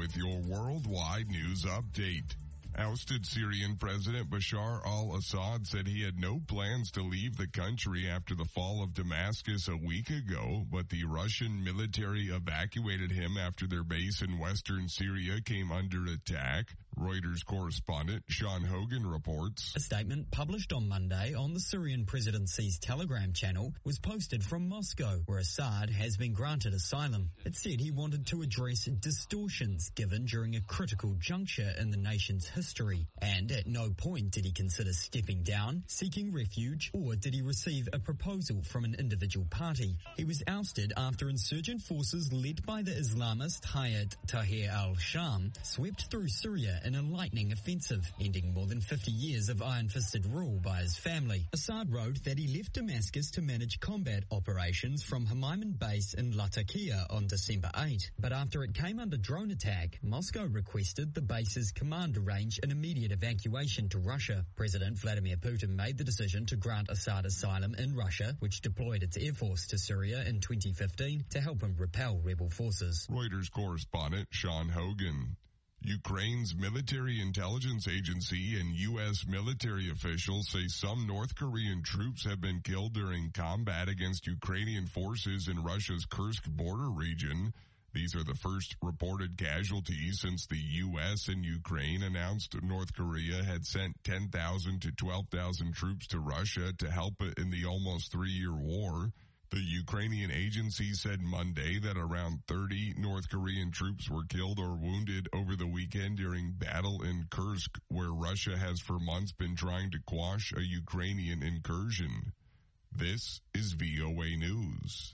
with your worldwide news update. Ousted Syrian President Bashar al-Assad said he had no plans to leave the country after the fall of Damascus a week ago, but the Russian military evacuated him after their base in western Syria came under attack. Reuters correspondent Sean Hogan reports. A statement published on Monday on the Syrian presidency's Telegram channel was posted from Moscow, where Assad has been granted asylum. It said he wanted to address distortions given during a critical juncture in the nation's history, and at no point did he consider stepping down, seeking refuge, or did he receive a proposal from an individual party. He was ousted after insurgent forces led by the Islamist Hayat Tahrir al-Sham swept through Syria in a lightning offensive, ending more than 50 years of iron-fisted rule by his family. Assad wrote that he left Damascus to manage combat operations from Hamiman base in Latakia on December 8, but after it came under drone attack, Moscow requested the base's command arrange an immediate evacuation to Russia. President Vladimir Putin made the decision to grant Assad asylum in Russia, which deployed its air force to Syria in 2015 to help him repel rebel forces. Reuters correspondent Sean Hogan. Ukraine's military intelligence agency and U.S. military officials say some North Korean troops have been killed during combat against Ukrainian forces in Russia's Kursk border region. These are the first reported casualties since the U.S. and Ukraine announced North Korea had sent 10,000 to 12,000 troops to Russia to help it in the almost 3-year war. The Ukrainian agency said Monday that around 30 North Korean troops were killed or wounded over the weekend during battle in Kursk, where Russia has for months been trying to quash a Ukrainian incursion. This is VOA News.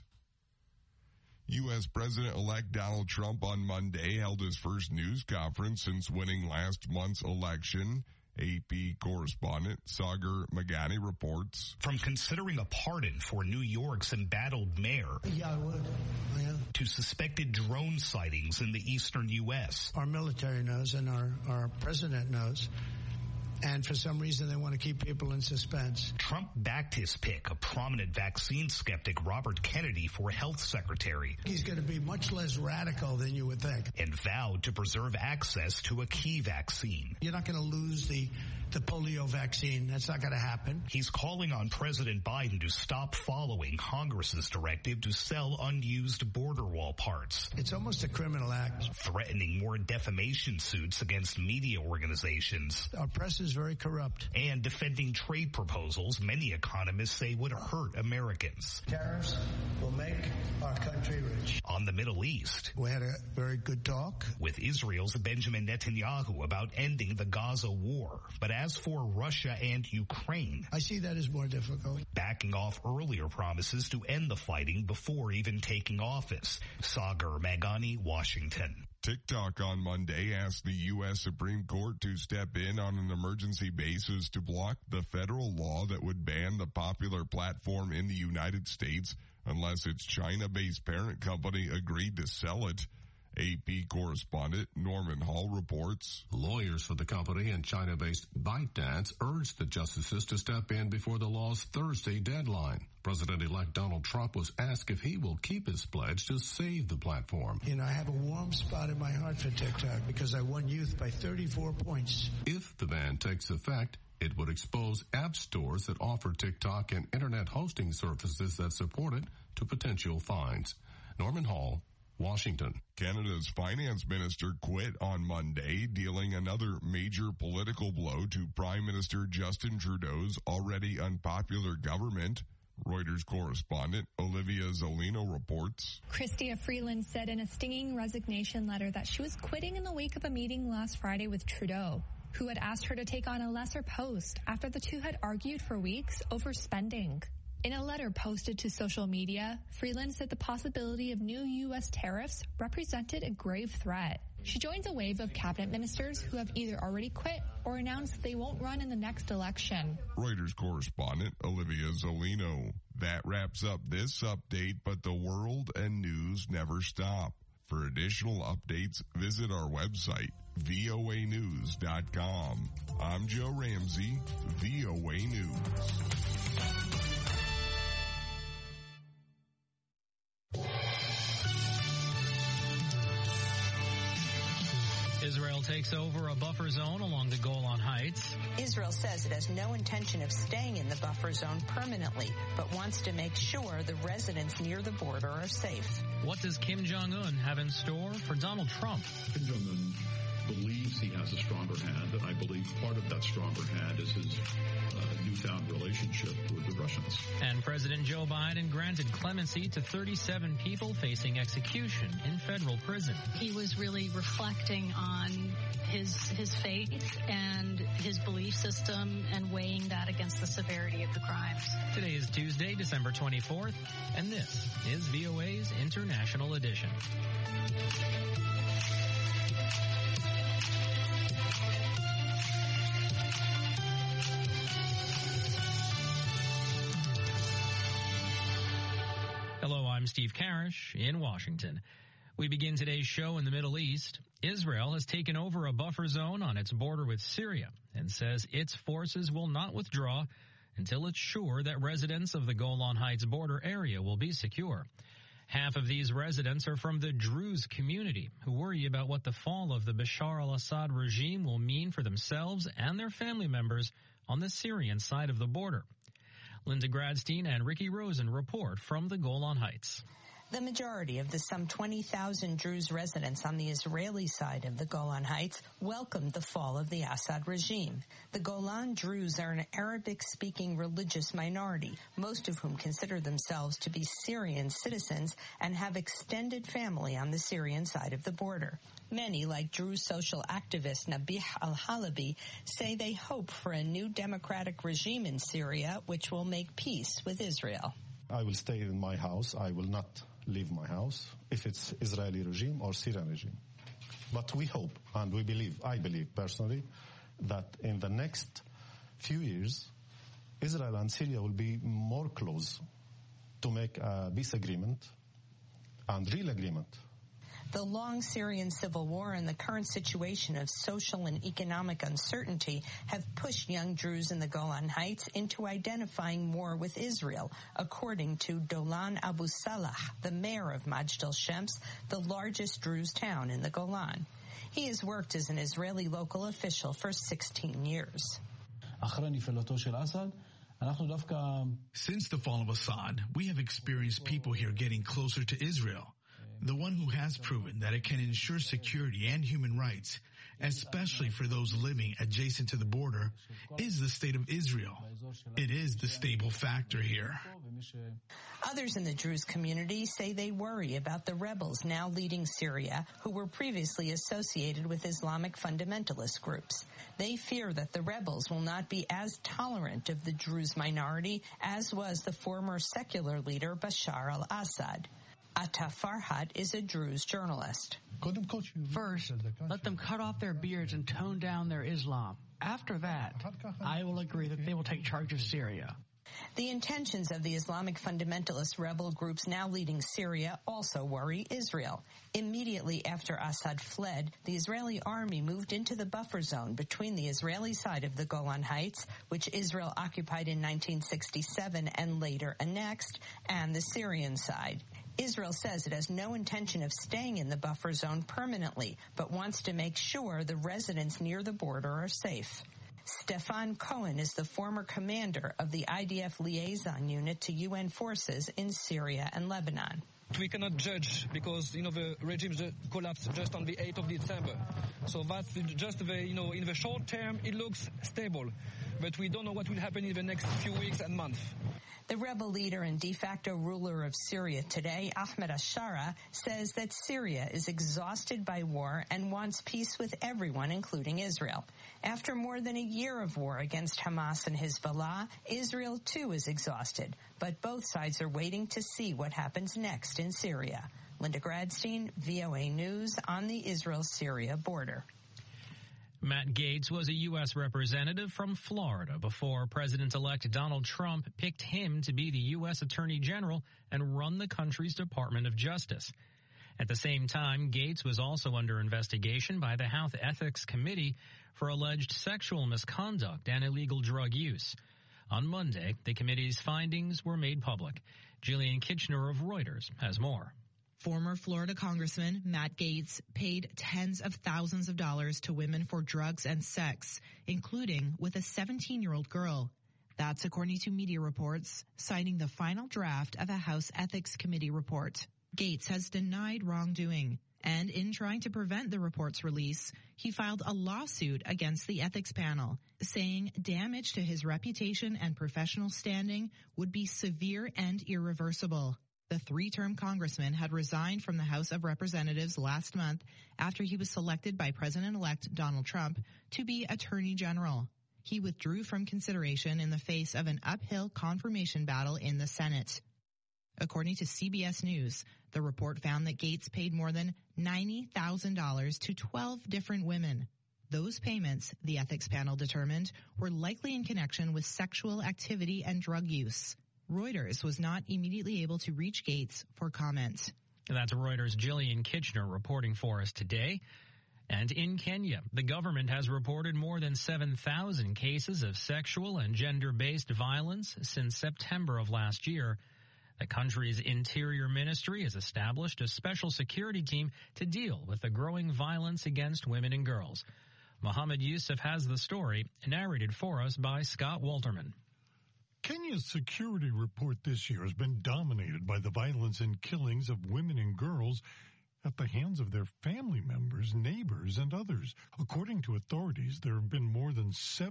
U.S. President-elect Donald Trump on Monday held his first news conference since winning last month's election. AP correspondent Sagar Magani reports. From considering a pardon for New York's embattled mayor to suspected drone sightings in the eastern U.S. Our military knows and our president knows. And for some reason, they want to keep people in suspense. Trump backed his pick, a prominent vaccine skeptic, Robert Kennedy, for health secretary. He's going to be much less radical than you would think. And vowed to preserve access to a key vaccine. You're not going to lose the polio vaccine. That's not going to happen. He's calling on President Biden to stop following Congress's directive to sell unused border wall parts. It's almost a criminal act. Threatening more defamation suits against media organizations. Our press is very corrupt. And defending trade proposals many economists say would hurt Americans. Tariffs will make our country rich. On the Middle East, we had a very good talk with Israel's Benjamin Netanyahu about ending the Gaza war. But as for Russia and Ukraine, I see that as more difficult. Backing off earlier promises to end the fighting before even taking office. Sagar Magani, Washington. TikTok on Monday asked the U.S. Supreme Court to step in on an emergency basis to block the federal law that would ban the popular platform in the United States unless its China-based parent company agreed to sell it. AP correspondent Norman Hall reports. Lawyers for the company and China-based ByteDance urged the justices to step in before the law's Thursday deadline. President-elect Donald Trump was asked if he will keep his pledge to save the platform. You know, I have a warm spot in my heart for TikTok because I won youth by 34 points. If the ban takes effect, it would expose app stores that offer TikTok and internet hosting services that support it to potential fines. Norman Hall, Washington. Canada's finance minister quit on Monday, dealing another major political blow to Prime Minister Justin Trudeau's already unpopular government. Reuters correspondent Olivia Zolino reports. Chrystia Freeland said in a stinging resignation letter that she was quitting in the wake of a meeting last Friday with Trudeau, who had asked her to take on a lesser post after the two had argued for weeks over spending. In a letter posted to social media, Freeland said the possibility of new U.S. tariffs represented a grave threat. She joins a wave of cabinet ministers who have either already quit or announced they won't run in the next election. Reuters correspondent Olivia Zolino. That wraps up this update, but the world and news never stop. For additional updates, visit our website, voanews.com. I'm Joe Ramsey, VOA News. Israel takes over a buffer zone along the Golan Heights. Israel says it has no intention of staying in the buffer zone permanently, but wants to make sure the residents near the border are safe. What does Kim Jong-un have in store for Donald Trump? Kim Jong-un believes he has a stronger hand, and I believe part of that stronger hand is his newfound relationship with the Russians. And President Joe Biden granted clemency to 37 people facing execution in federal prison. He was really reflecting on his faith and his belief system and weighing that against the severity of the crimes. Today is Tuesday, December 24th, and this is VOA's International Edition. Hello, I'm Steve Karish in Washington. We begin today's show in the Middle East. Israel has taken over a buffer zone on its border with Syria and says its forces will not withdraw until it's sure that residents of the Golan Heights border area will be secure. Half of these residents are from the Druze community, who worry about what the fall of the Bashar al-Assad regime will mean for themselves and their family members on the Syrian side of the border. Linda Gradstein and Ricky Rosen report from the Golan Heights. The majority of the some 20,000 Druze residents on the Israeli side of the Golan Heights welcomed the fall of the Assad regime. The Golan Druze are an Arabic-speaking religious minority, most of whom consider themselves to be Syrian citizens and have extended family on the Syrian side of the border. Many, like Druze social activist Nabih al-Halabi, say they hope for a new democratic regime in Syria which will make peace with Israel. I will stay in my house. I will not leave my house, if it's Israeli regime or Syrian regime. But we hope and we believe, I believe personally, that in the next few years, Israel and Syria will be more close to make a peace agreement and real agreement. The long Syrian civil war and the current situation of social and economic uncertainty have pushed young Druze in the Golan Heights into identifying more with Israel, according to Dolan Abu Salah, the mayor of Majd al-Shams, the largest Druze town in the Golan. He has worked as an Israeli local official for 16 years. Since the fall of Assad, we have experienced people here getting closer to Israel. The one who has proven that it can ensure security and human rights, especially for those living adjacent to the border, is the state of Israel. It is the stable factor here. Others in the Druze community say they worry about the rebels now leading Syria, who were previously associated with Islamic fundamentalist groups. They fear that the rebels will not be as tolerant of the Druze minority as was the former secular leader Bashar al-Assad. Atta Farhat is a Druze journalist. First, let them cut off their beards and tone down their Islam. After that, I will agree that they will take charge of Syria. The intentions of the Islamic fundamentalist rebel groups now leading Syria also worry Israel. Immediately after Assad fled, the Israeli army moved into the buffer zone between the Israeli side of the Golan Heights, which Israel occupied in 1967 and later annexed, and the Syrian side. Israel says it has no intention of staying in the buffer zone permanently, but wants to make sure the residents near the border are safe. Stefan Cohen is the former commander of the IDF liaison unit to UN forces in Syria and Lebanon. We cannot judge because, the regime collapsed just on the 8th of December. So that's just in the short term, it looks stable. But we don't know what will happen in the next few weeks and months. The rebel leader and de facto ruler of Syria today, Ahmed al-Shara, says that Syria is exhausted by war and wants peace with everyone, including Israel. After more than a year of war against Hamas and Hezbollah, Israel too is exhausted, but both sides are waiting to see what happens next in Syria. Linda Gradstein, VOA News on the Israel-Syria border. Matt Gaetz was a U.S. representative from Florida before President-elect Donald Trump picked him to be the U.S. Attorney General and run the country's Department of Justice. At the same time, Gaetz was also under investigation by the House Ethics Committee for alleged sexual misconduct and illegal drug use. On Monday, the committee's findings were made public. Jillian Kitchener of Reuters has more. Former Florida Congressman Matt Gaetz paid tens of thousands of dollars to women for drugs and sex, including with a 17-year-old girl. That's according to media reports, citing the final draft of a House Ethics Committee report. Gaetz has denied wrongdoing, and in trying to prevent the report's release, he filed a lawsuit against the ethics panel, saying damage to his reputation and professional standing would be severe and irreversible. The three-term congressman had resigned from the House of Representatives last month after he was selected by President-elect Donald Trump to be Attorney General. He withdrew from consideration in the face of an uphill confirmation battle in the Senate. According to CBS News, the report found that Gaetz paid more than $90,000 to 12 different women. Those payments, the ethics panel determined, were likely in connection with sexual activity and drug use. Reuters was not immediately able to reach Gaetz for comment. That's Reuters' Jillian Kitchener reporting for us today. And in Kenya, the government has reported more than 7,000 cases of sexual and gender-based violence since September of last year. The country's Interior Ministry has established a special security team to deal with the growing violence against women and girls. Mohammed Yusuf has the story, narrated for us by Scott Walterman. Kenya's security report this year has been dominated by the violence and killings of women and girls at the hands of their family members, neighbors, and others. According to authorities, there have been more than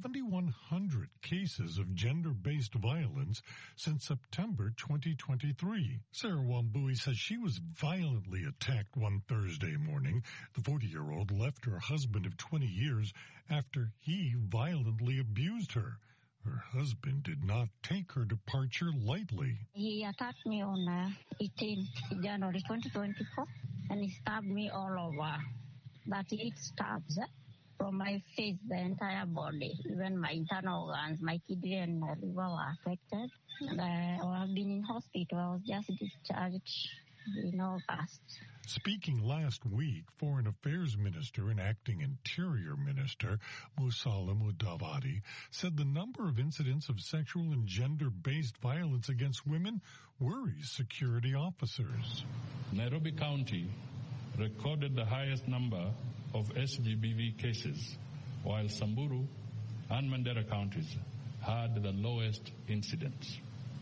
7,100 cases of gender-based violence since September 2023. Sarah Wambui says she was violently attacked one Thursday morning. The 40-year-old left her husband of 20 years after he violently abused her. Her husband did not take her departure lightly. He attacked me on 18 January 2024, and he stabbed me all over. 38 stabs from my face, the entire body, even my internal organs, my kidney and liver were affected. And I have been in hospital. I was just discharged in August. Speaking last week, Foreign Affairs Minister and Acting Interior Minister Musalia Mudavadi said the number of incidents of sexual and gender-based violence against women worries security officers. Nairobi County recorded the highest number of SGBV cases, while Samburu and Mandera counties had the lowest incidents.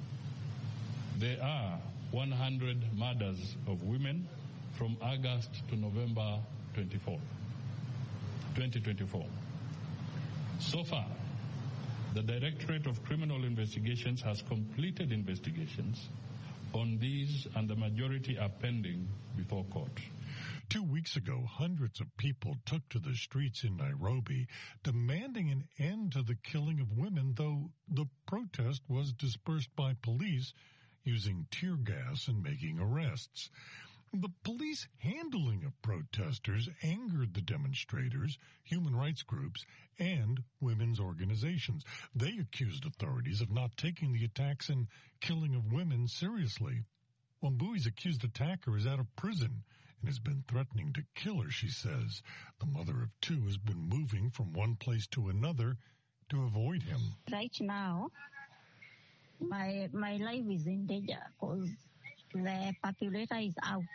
There are 100 murders of women from August to November 2024. So far, the Directorate of Criminal Investigations has completed investigations on these, and the majority are pending before court. 2 weeks ago, hundreds of people took to the streets in Nairobi demanding an end to the killing of women, though the protest was dispersed by police using tear gas and making arrests. The police handling of protesters angered the demonstrators, human rights groups, and women's organizations. They accused authorities of not taking the attacks and killing of women seriously. Wambui's accused attacker is out of prison and has been threatening to kill her, she says. The mother of two has been moving from one place to another to avoid him. Right now, my life is in danger because the populator is out.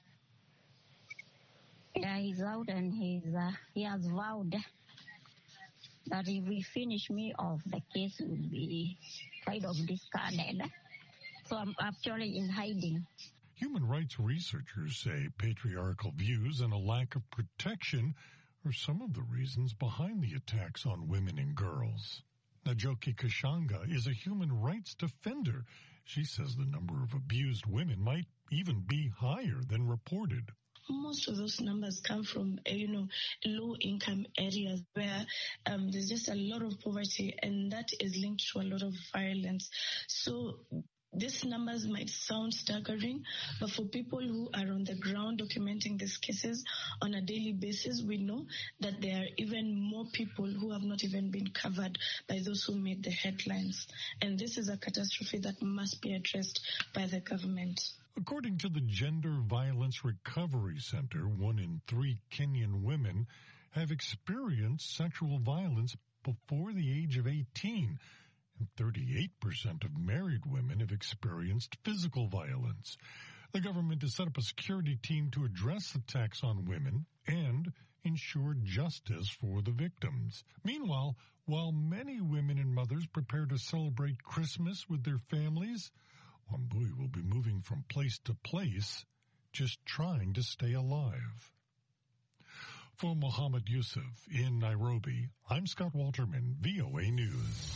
Yeah, he's out, and he has vowed that if we finish me off, the case will be kind of discarded. So I'm actually in hiding. Human rights researchers say patriarchal views and a lack of protection are some of the reasons behind the attacks on women and girls. Najoki Kashanga is a human rights defender. She says the number of abused women might even be higher than reported. Most of those numbers come from, low-income areas where there's just a lot of poverty, and that is linked to a lot of violence. So these numbers might sound staggering, but for people who are on the ground documenting these cases on a daily basis, we know that there are even more people who have not even been covered by those who made the headlines. And this is a catastrophe that must be addressed by the government. According to the Gender Violence Recovery Center, 1 in 3 Kenyan women have experienced sexual violence before the age of 18. And 38% of married women have experienced physical violence. The government has set up a security team to address attacks on women and ensure justice for the victims. Meanwhile, while many women and mothers prepare to celebrate Christmas with their families, Wambui will be moving from place to place, just trying to stay alive. For Mohammed Yusuf in Nairobi, I'm Scott Walterman, VOA News.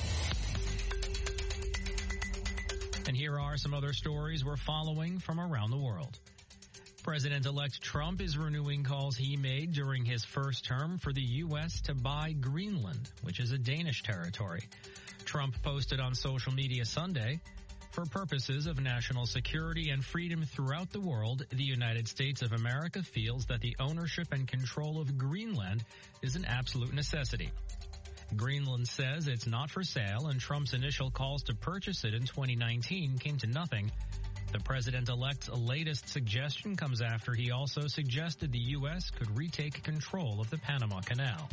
And here are some other stories we're following from around the world. President-elect Trump is renewing calls he made during his first term for the U.S. to buy Greenland, which is a Danish territory. Trump posted on social media Sunday, "For purposes of national security and freedom throughout the world, the United States of America feels that the ownership and control of Greenland is an absolute necessity." Greenland says it's not for sale, and Trump's initial calls to purchase it in 2019 came to nothing. The president-elect's latest suggestion comes after he also suggested the U.S. could retake control of the Panama Canal.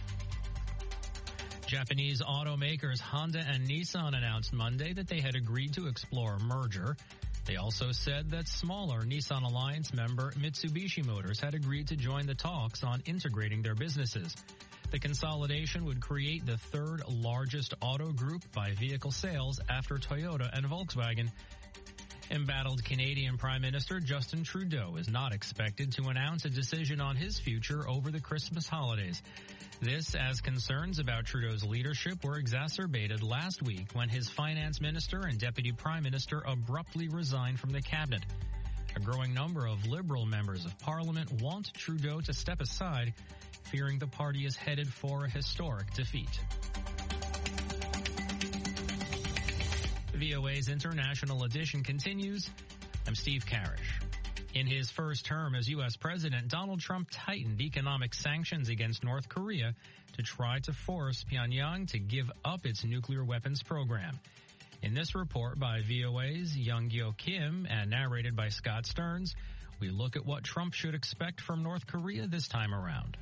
Japanese automakers Honda and Nissan announced Monday that they had agreed to explore a merger. They also said that smaller Nissan Alliance member Mitsubishi Motors had agreed to join the talks on integrating their businesses. The consolidation would create the third largest auto group by vehicle sales after Toyota and Volkswagen. Embattled Canadian Prime Minister Justin Trudeau is not expected to announce a decision on his future over the Christmas holidays. This as concerns about Trudeau's leadership were exacerbated last week when his finance minister and deputy prime minister abruptly resigned from the cabinet. A growing number of Liberal members of Parliament want Trudeau to step aside, fearing the party is headed for a historic defeat. VOA's International Edition continues. I'm Steve Karish. In his first term as U.S. President, Donald Trump tightened economic sanctions against North Korea to try to force Pyongyang to give up its nuclear weapons program. In this report by VOA's Young-Gyo Kim and narrated by Scott Stearns, we look at what Trump should expect from North Korea this time around.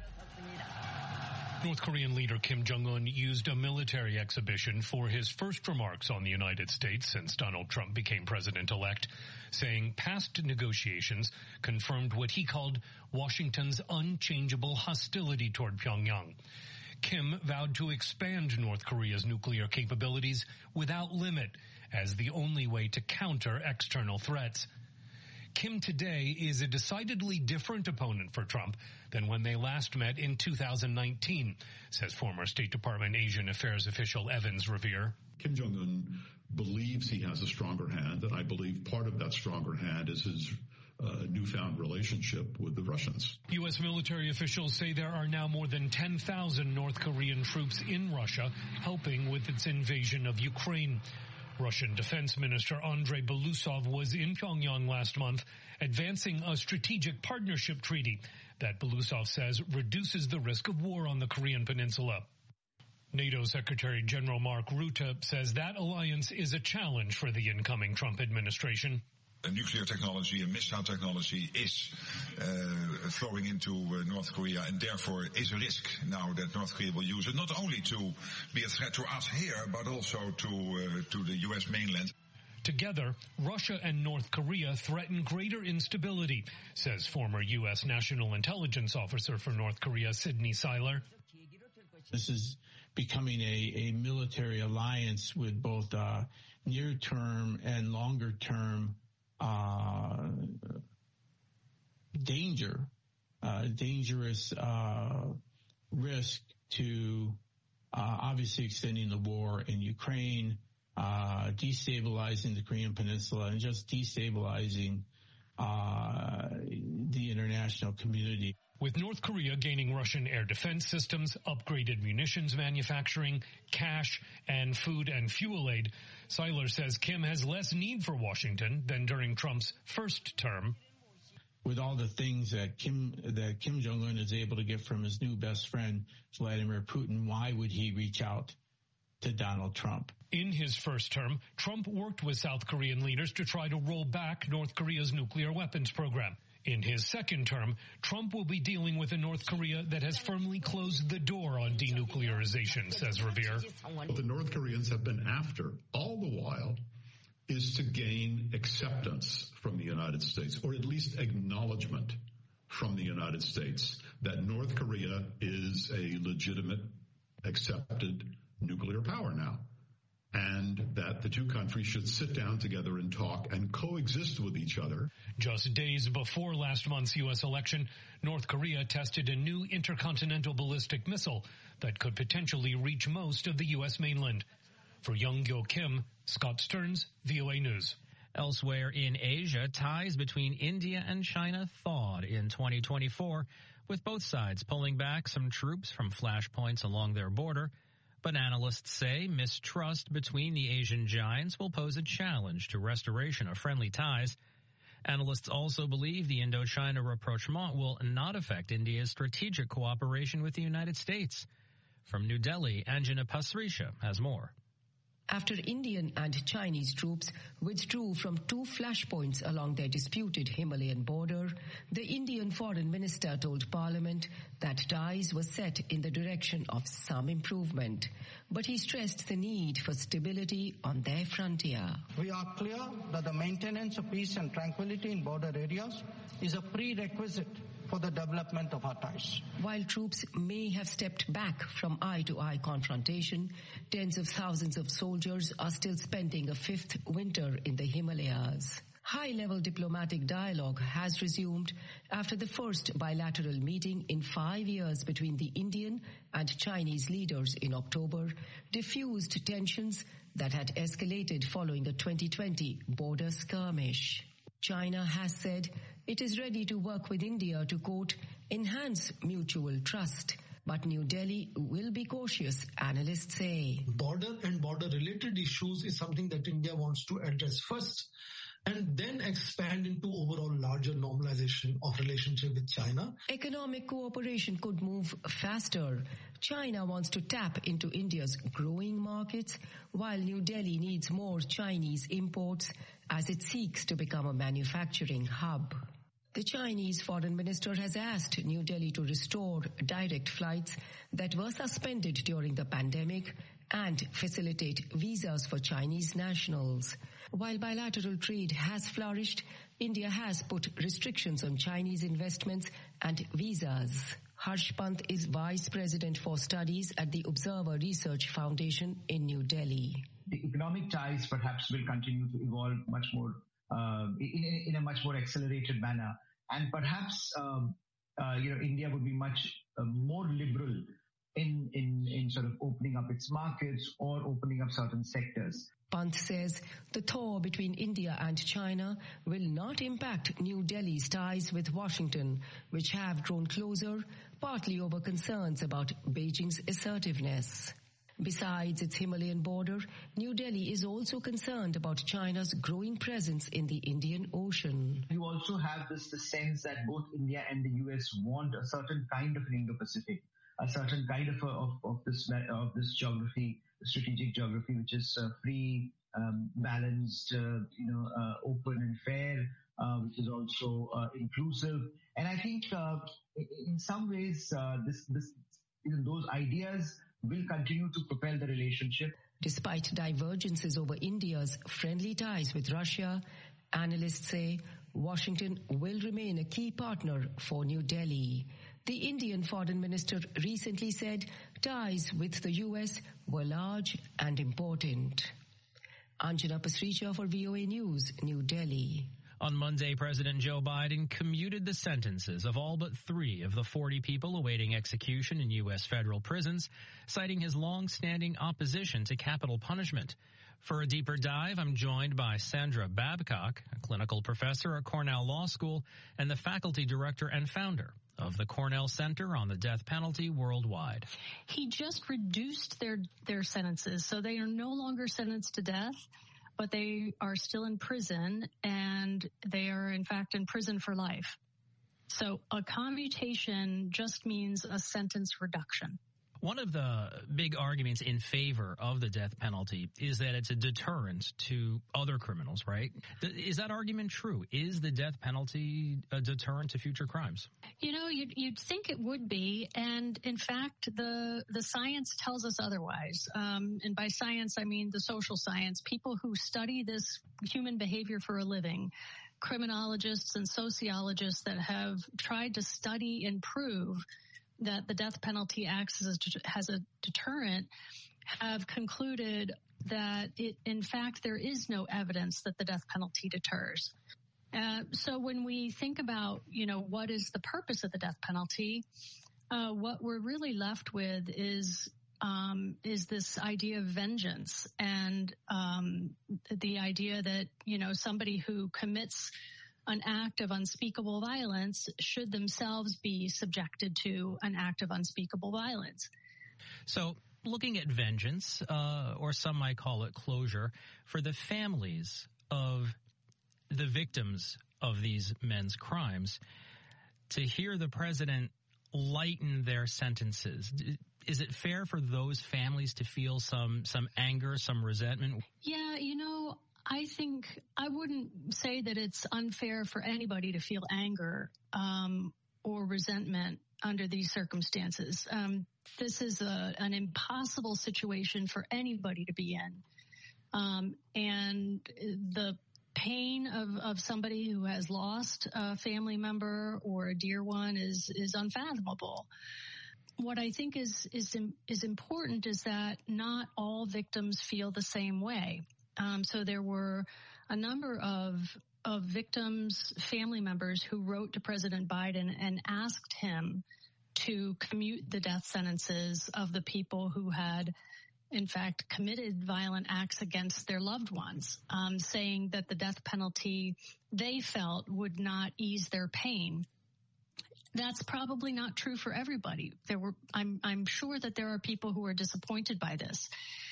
North Korean leader Kim Jong-un used a military exhibition for his first remarks on the United States since Donald Trump became president-elect, saying past negotiations confirmed what he called Washington's unchangeable hostility toward Pyongyang. Kim vowed to expand North Korea's nuclear capabilities without limit as the only way to counter external threats. Kim today is a decidedly different opponent for Trump than when they last met in 2019, says former State Department Asian Affairs official Evans Revere. Kim Jong-un believes he has a stronger hand, and I believe part of that stronger hand is his newfound relationship with the Russians. U.S. military officials say there are now more than 10,000 North Korean troops in Russia helping with its invasion of Ukraine. Russian Defense Minister Andrei Belousov was in Pyongyang last month, advancing a strategic partnership treaty that Belousov says reduces the risk of war on the Korean peninsula. NATO Secretary General Mark Rutte says that alliance is a challenge for the incoming Trump administration. Nuclear technology and missile technology is flowing into North Korea, and therefore is a risk now that North Korea will use it not only to be a threat to us here, but also to the U.S. mainland. Together, Russia and North Korea threaten greater instability, says former U.S. National Intelligence Officer for North Korea, Sidney Seiler. This is becoming a military alliance with both near-term and longer-term dangerous risk to obviously extending the war in Ukraine, destabilizing the Korean Peninsula, and just destabilizing the international community. With North Korea gaining Russian air defense systems, upgraded munitions manufacturing, cash, and food and fuel aid, Seiler says Kim has less need for Washington than during Trump's first term. With all the things that Kim Jong-un is able to get from his new best friend, Vladimir Putin, why would he reach out to Donald Trump? In his first term, Trump worked with South Korean leaders to try to roll back North Korea's nuclear weapons program. In his second term, Trump will be dealing with a North Korea that has firmly closed the door on denuclearization, says Revere. What the North Koreans have been after all the while is to gain acceptance from the United States, or at least acknowledgement from the United States that North Korea is a legitimate, accepted nuclear power now, and that the two countries should sit down together and talk and coexist with each other. Just days before last month's U.S. election, North Korea tested a new intercontinental ballistic missile that could potentially reach most of the U.S. mainland. For Young-gyo Kim, Scott Stearns, VOA News. Elsewhere in Asia, ties between India and China thawed in 2024, with both sides pulling back some troops from flashpoints along their border. But analysts say mistrust between the Asian giants will pose a challenge to restoration of friendly ties. Analysts also believe the Indochina rapprochement will not affect India's strategic cooperation with the United States. From New Delhi, Anjana Pasricha has more. After Indian and Chinese troops withdrew from two flashpoints along their disputed Himalayan border, the Indian foreign minister told Parliament that ties were set in the direction of some improvement. But he stressed the need for stability on their frontier. We are clear that the maintenance of peace and tranquility in border areas is a prerequisite for the development of our ties. While troops may have stepped back from eye-to-eye confrontation, tens of thousands of soldiers are still spending a fifth winter in the Himalayas. High-level diplomatic dialogue has resumed after the first bilateral meeting in 5 years between the Indian and Chinese leaders in October diffused tensions that had escalated following a 2020 border skirmish. China has said it is ready to work with India to, quote, enhance mutual trust. But New Delhi will be cautious, analysts say. Border and border-related issues is something that India wants to address first and then expand into overall larger normalization of relationship with China. Economic cooperation could move faster. China wants to tap into India's growing markets, while New Delhi needs more Chinese imports as it seeks to become a manufacturing hub. The Chinese foreign minister has asked New Delhi to restore direct flights that were suspended during the pandemic and facilitate visas for Chinese nationals. While bilateral trade has flourished, India has put restrictions on Chinese investments and visas. Harsh Pant is Vice President for Studies at the Observer Research Foundation in New Delhi. The economic ties perhaps will continue to evolve much more in a much more accelerated manner, and perhaps India would be much more liberal in sort of opening up its markets or opening up certain sectors. Pant says the thaw between India and China will not impact New Delhi's ties with Washington, which have grown closer, partly over concerns about Beijing's assertiveness. Besides its Himalayan border, New Delhi is also concerned about China's growing presence in the Indian Ocean. You also have the sense that both India and the US want a certain kind of an Indo-Pacific, a certain kind of this geography, strategic geography, which is free, balanced, open and fair, which is also inclusive. And I think in some ways, those ideas will continue to propel the relationship. Despite divergences over India's friendly ties with Russia, analysts say Washington will remain a key partner for New Delhi. The Indian foreign minister recently said ties with the US were large and important. Anjana Pasricha for VOA News, New Delhi. On Monday, President Joe Biden commuted the sentences of all but 3 of the 40 people awaiting execution in U.S. federal prisons, citing his long-standing opposition to capital punishment. For a deeper dive, I'm joined by Sandra Babcock, a clinical professor at Cornell Law School and the faculty director and founder of the Cornell Center on the Death Penalty worldwide. He just reduced their sentences, so they are no longer sentenced to death, but they are still in prison, and they are, in fact, in prison for life. So a commutation just means a sentence reduction. One of the big arguments in favor of the death penalty is that it's a deterrent to other criminals, right? Is that argument true? Is the death penalty a deterrent to future crimes? You know, you'd think it would be. And in fact, the science tells us otherwise. And by science, I mean the social science, people who study this human behavior for a living, criminologists and sociologists that have tried to study and prove that the death penalty acts as a deterrent, have concluded that in fact, there is no evidence that the death penalty deters. So when we think about, what is the purpose of the death penalty, what we're really left with is this idea of vengeance and the idea that, somebody who commits an act of unspeakable violence should themselves be subjected to an act of unspeakable violence. So looking at vengeance, or some might call it closure, for the families of the victims of these men's crimes, to hear the president lighten their sentences, is it fair for those families to feel some anger, some resentment? Yeah, I think I wouldn't say that it's unfair for anybody to feel anger or resentment under these circumstances. This is an impossible situation for anybody to be in. And the pain of somebody who has lost a family member or a dear one is unfathomable. What I think is important is that not all victims feel the same way. So there were a number of victims' family members who wrote to President Biden and asked him to commute the death sentences of the people who had, in fact, committed violent acts against their loved ones, saying that the death penalty they felt would not ease their pain. That's probably not true for everybody. I'm sure that there are people who are disappointed by this.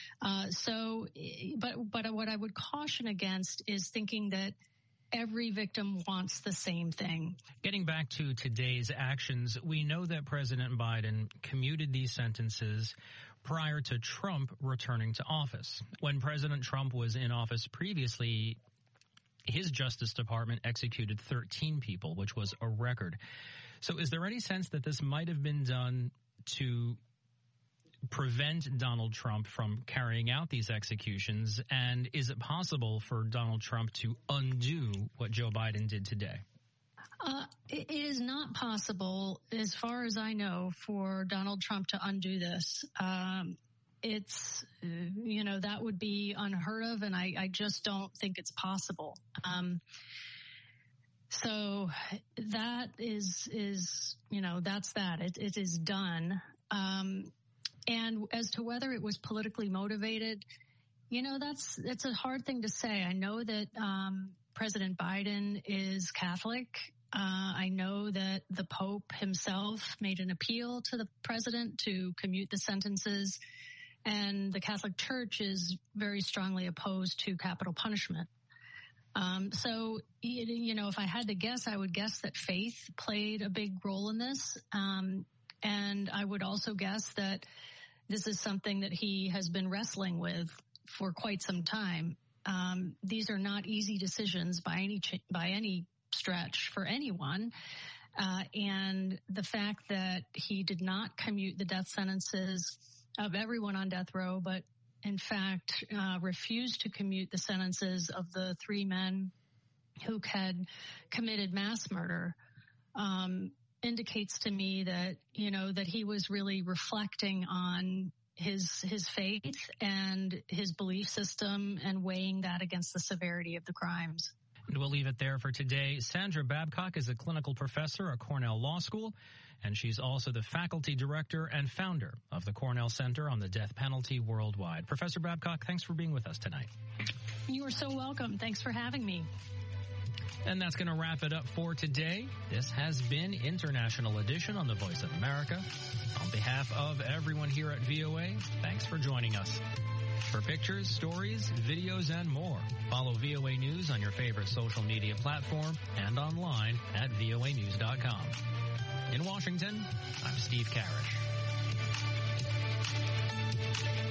But what I would caution against is thinking that every victim wants the same thing. Getting back to today's actions, we know that President Biden commuted these sentences prior to Trump returning to office. When President Trump was in office previously, his Justice Department executed 13 people, which was a record. So is there any sense that this might have been done to prevent Donald Trump from carrying out these executions? And is it possible for Donald Trump to undo what Joe Biden did today? It is not possible, as far as I know, for Donald Trump to undo this. It's, that would be unheard of, and I just don't think it's possible. So that is that's that. It is done. And as to whether it was politically motivated, that's a hard thing to say. I know that President Biden is Catholic. I know that the Pope himself made an appeal to the president to commute the sentences, and the Catholic Church is very strongly opposed to capital punishment. So, if I had to guess, I would guess that faith played a big role in this. And I would also guess that this is something that he has been wrestling with for quite some time. These are not easy decisions by any stretch for anyone. And the fact that he did not commute the death sentences of everyone on death row, but in fact refused to commute the sentences of the 3 men who had committed mass murder, indicates to me that, that he was really reflecting on his faith and his belief system and weighing that against the severity of the crimes. And we'll leave it there for today. Sandra Babcock is a clinical professor at Cornell Law School, and she's also the faculty director and founder of the Cornell Center on the Death Penalty Worldwide. Professor Babcock, thanks for being with us tonight. You are so welcome. Thanks for having me. And that's going to wrap it up for today. This has been International Edition on the Voice of America. On behalf of everyone here at VOA, thanks for joining us. For pictures, stories, videos, and more, follow VOA News on your favorite social media platform and online at voanews.com. In Washington, I'm Steve Karish. Bye.